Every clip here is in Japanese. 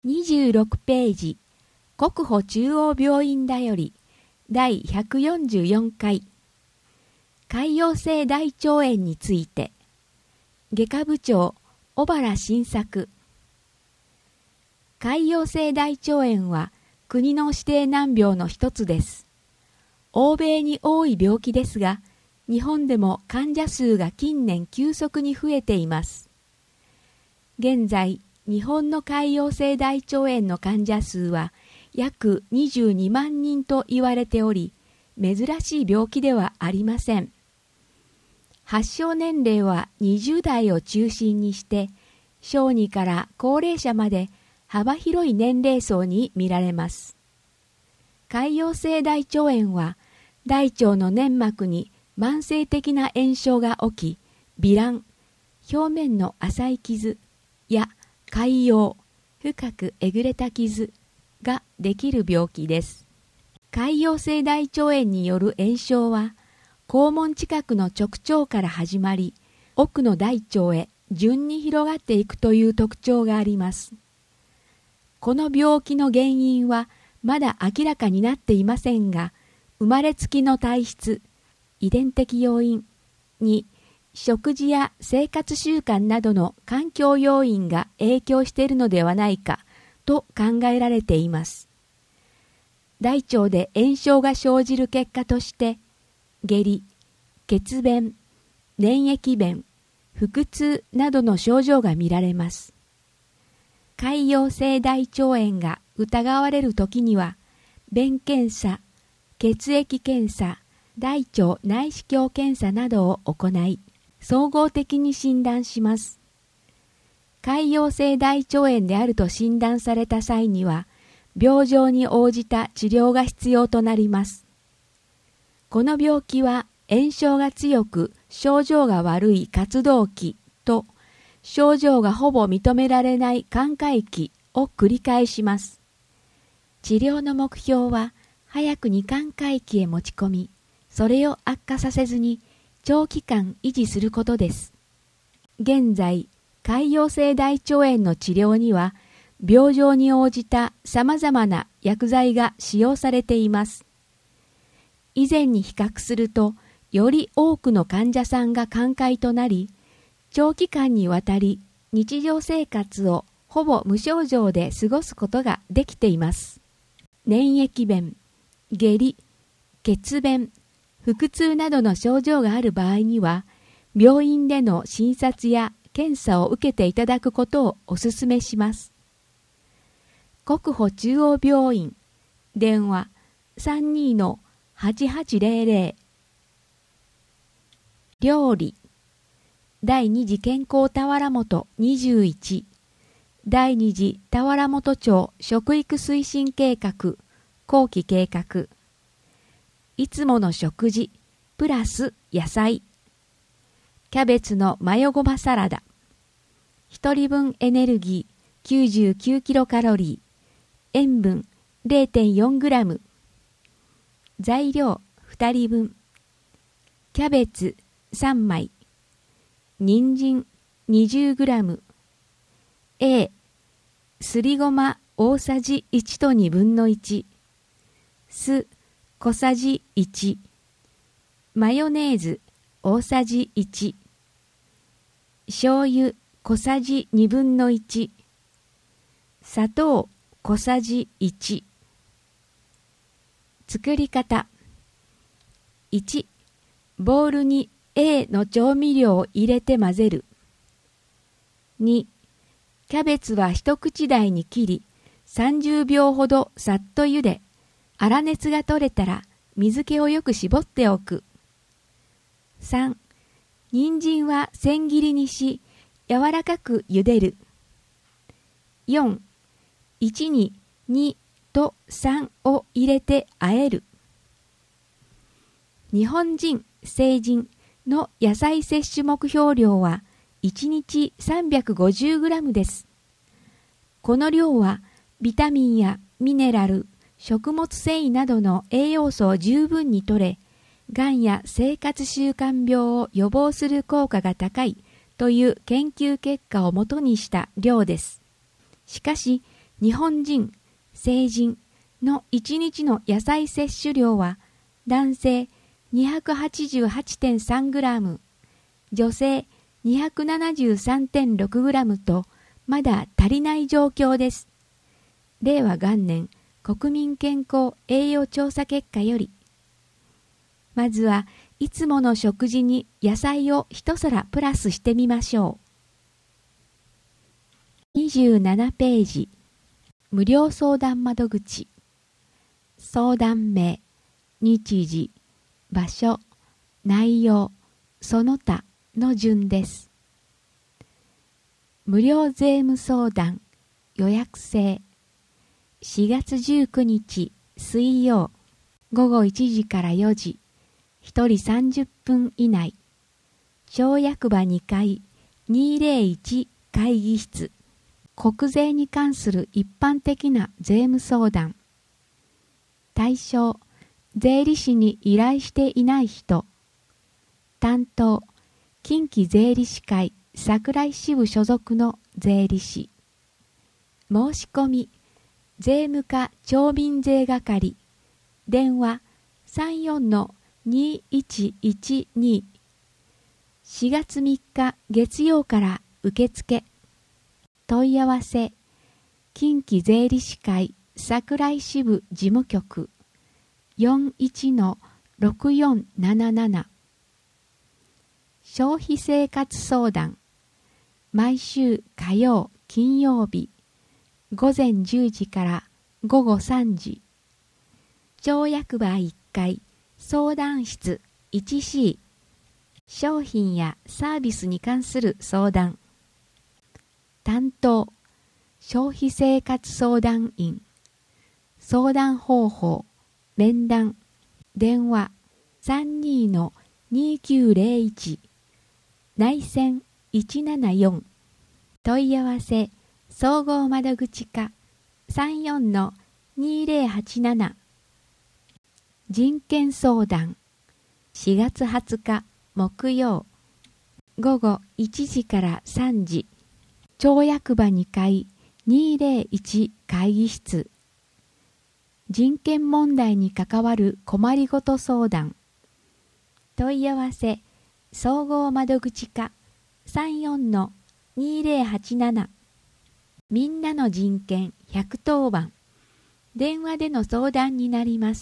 26ページ、国保中央病院だより、第144回、潰瘍性大腸炎について、外科部長、小原晋作。潰瘍性大腸炎は国の指定難病の一つです。欧米に多い病気ですが、日本でも患者数が近年急速に増えています。現在、日本の潰瘍性大腸炎の患者数は約22万人と言われており、珍しい病気ではありません。発症年齢は20代を中心にして、小児から高齢者まで幅広い年齢層に見られます。潰瘍性大腸炎は、大腸の粘膜に慢性的な炎症が起き、糜爛、表面の浅い傷や潰瘍、深くえぐれた傷ができる病気です。潰瘍性大腸炎による炎症は、肛門近くの直腸から始まり、奥の大腸へ順に広がっていくという特徴があります。この病気の原因はまだ明らかになっていませんが、生まれつきの体質、遺伝的要因に、食事や生活習慣などの環境要因が影響しているのではないかと考えられています。大腸で炎症が生じる結果として、下痢、血便、粘液便、腹痛などの症状が見られます。潰瘍性大腸炎が疑われるときには、便検査、血液検査、大腸内視鏡検査などを行い、総合的に診断します。潰瘍性大腸炎であると診断された際には、病状に応じた治療が必要となります。この病気は炎症が強く症状が悪い活動期と症状がほぼ認められない寛解期を繰り返します。治療の目標は早くに寛解期へ持ち込み、それを悪化させずに長期間維持することです。現在、潰瘍性大腸炎の治療には、病状に応じた様々な薬剤が使用されています。以前に比較すると、より多くの患者さんが寛解となり、長期間にわたり日常生活をほぼ無症状で過ごすことができています。粘液便、下痢、血便、腹痛などの症状がある場合には、病院での診察や検査を受けていただくことをお勧めします。国保中央病院、電話 32-8800。料理、第二次健康田原本21、第二次田原本町食育推進計画、後期計画。いつもの食事、プラス野菜。キャベツのマヨごまサラダ。1人分エネルギー99キロカロリー。塩分 0.4 グラム。材料2人分。キャベツ3枚。人参20グラム。すりごま大さじ1と2分の1。酢小さじ1。マヨネーズ大さじ1。醤油小さじ2分の1。砂糖小さじ1。作り方。1、ボウルに A の調味料を入れて混ぜる。2、キャベツは一口大に切り、30秒ほどさっと茹で、粗熱が取れたら水気をよく絞っておく。3、人参は千切りにし、柔らかく茹でる。4、1に2と3を入れて和える。日本人、成人の野菜摂取目標量は1日 350g です。この量はビタミンやミネラル、食物繊維などの栄養素を十分に摂れ、がんや生活習慣病を予防する効果が高いという研究結果をもとにした量です。しかし、 日本人、成人の1日の野菜摂取量は男性 288.3 グラム、女性 273.6 グラムとまだ足りない状況です。令和元年国民健康栄養調査結果より、まずはいつもの食事に野菜を一皿プラスしてみましょう。27ページ、無料相談窓口。相談名、日時、場所、内容、その他の順です。無料税務相談、予約制。4月19日水曜、午後1時から4時、1人30分以内。町役場2階201会議室。国税に関する一般的な税務相談。対象、税理士に依頼していない人。担当、近畿税理士会桜井支部所属の税理士。申し込み、税務課町民税係。電話 34-2112。4月3日月曜から受付。問い合わせ、近畿税理士会桜井支部事務局 41-6477。消費生活相談、毎週火曜金曜日午前10時から午後3時。町役場1階相談室 1C。 商品やサービスに関する相談。担当、消費生活相談員。相談方法、面談。電話 32-2901。内線174。問い合わせ、総合窓口課 34-2087。人権相談。4月20日木曜、午後1時から3時。町役場2階201会議室。人権問題に関わる困りごと相談。問い合わせ、総合窓口課 34-2087。みんなの人権110番。電話での相談になります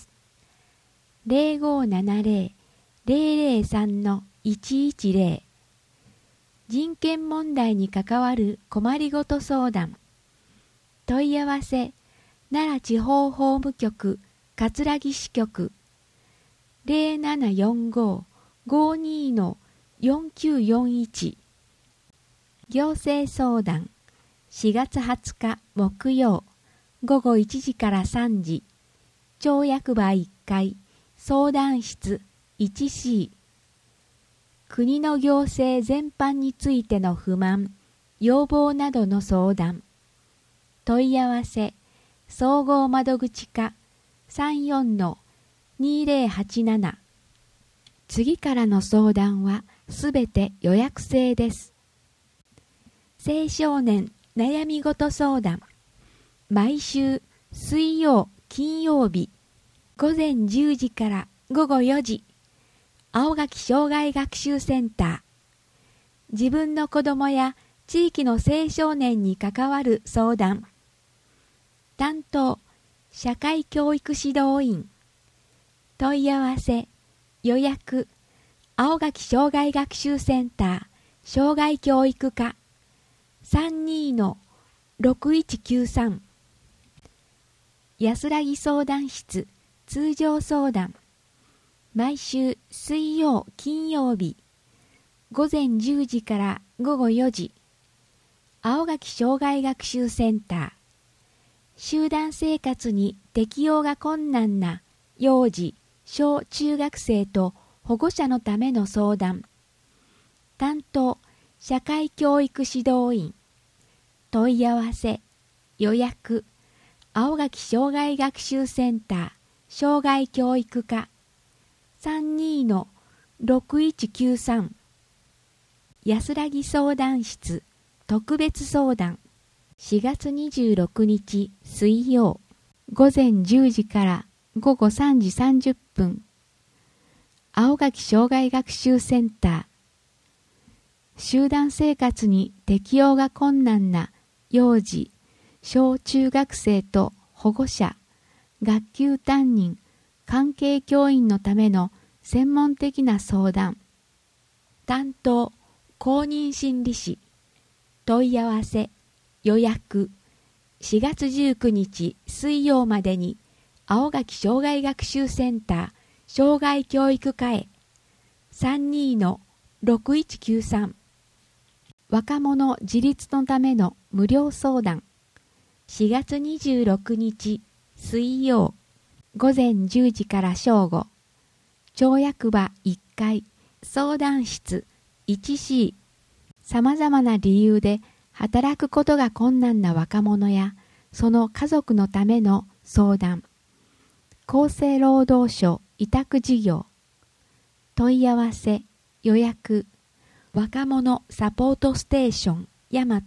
。0570-003-110。人権問題に関わる困りごと相談。問い合わせ、奈良地方法務局葛城支局 0745-52-4941。行政相談。4月20日木曜、午後1時から3時。町役場1階相談室 1C。国の行政全般についての不満、要望などの相談。問い合わせ、総合窓口課 34-2087。次からの相談はすべて予約制です。青少年悩み事相談。毎週水曜、金曜日、午前10時から午後4時。青垣障害学習センター。自分の子供や地域の青少年に関わる相談。担当、社会教育指導員。問い合わせ、予約、青垣障害学習センター、障害教育課、32-6193。安らぎ相談室、通常相談。毎週水曜、金曜日、午前10時から午後4時。青垣障害学習センター。集団生活に適応が困難な幼児、小中学生と保護者のための相談。担当、社会教育指導員。問い合わせ、予約、青垣障害学習センター、障害教育課。32-6193。安らぎ相談室特別相談。 4月26日水曜、午前10時から午後3時30分、青垣障害学習センター。集団生活に適応が困難な幼児、小中学生と保護者、学級担任、関係教員のための専門的な相談。担当、公認心理士。問い合わせ、予約。4月19日水曜までに、青垣障害学習センター、障害教育課へ。32-6193。若者自立のための無料相談。4月26日水曜、午前10時から正午。町役場1階、相談室 1C。様々な理由で働くことが困難な若者やその家族のための相談。厚生労働省委託事業。問い合わせ、予約。若者サポートステーション大和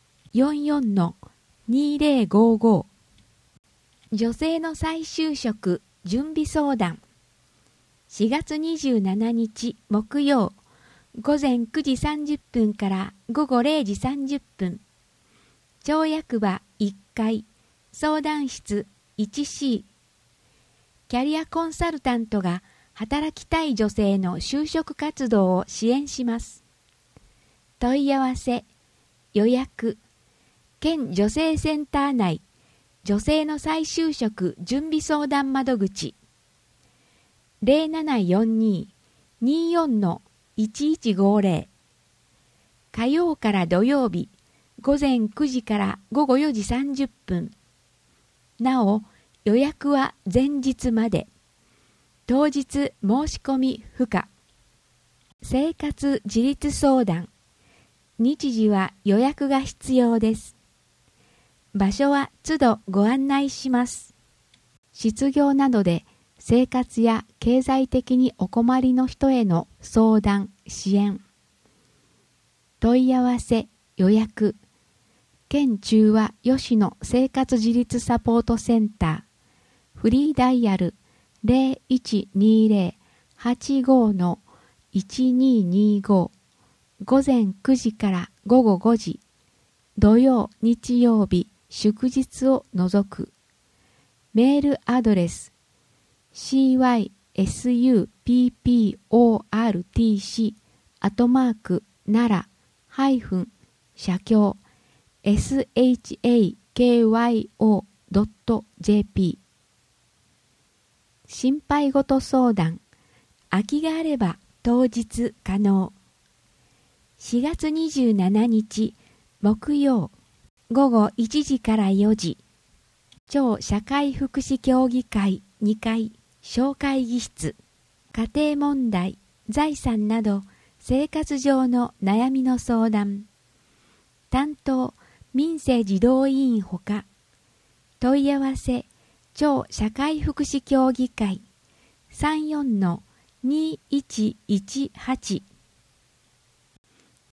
44-2055。女性の再就職準備相談。4月27日木曜、午前9時30分から午後0時30分。町役場1階、相談室 1C。キャリアコンサルタントが働きたい女性の就職活動を支援します。問い合わせ、予約。県女性センター内、女性の再就職準備相談窓口。0742-24-1150。火曜から土曜日、午前9時から午後4時30分。なお、予約は前日まで。当日申し込み不可。生活自立相談。日時は予約が必要です。場所は都度ご案内します。失業などで生活や経済的にお困りの人への相談・支援。問い合わせ・予約。県中和吉野生活自立サポートセンター。フリーダイヤル 0120-85-1225。午前9時から午後5時。土曜・日曜日、祝日を除く。メールアドレス cysupor-nara-shakyo.jp。 心配事相談。空きがあれば当日可能。4月27日木曜、午後1時から4時。町社会福祉協議会2階小会議室。家庭問題、財産など生活上の悩みの相談。担当民生児童委員ほか。問い合わせ町社会福祉協議会 34-2118。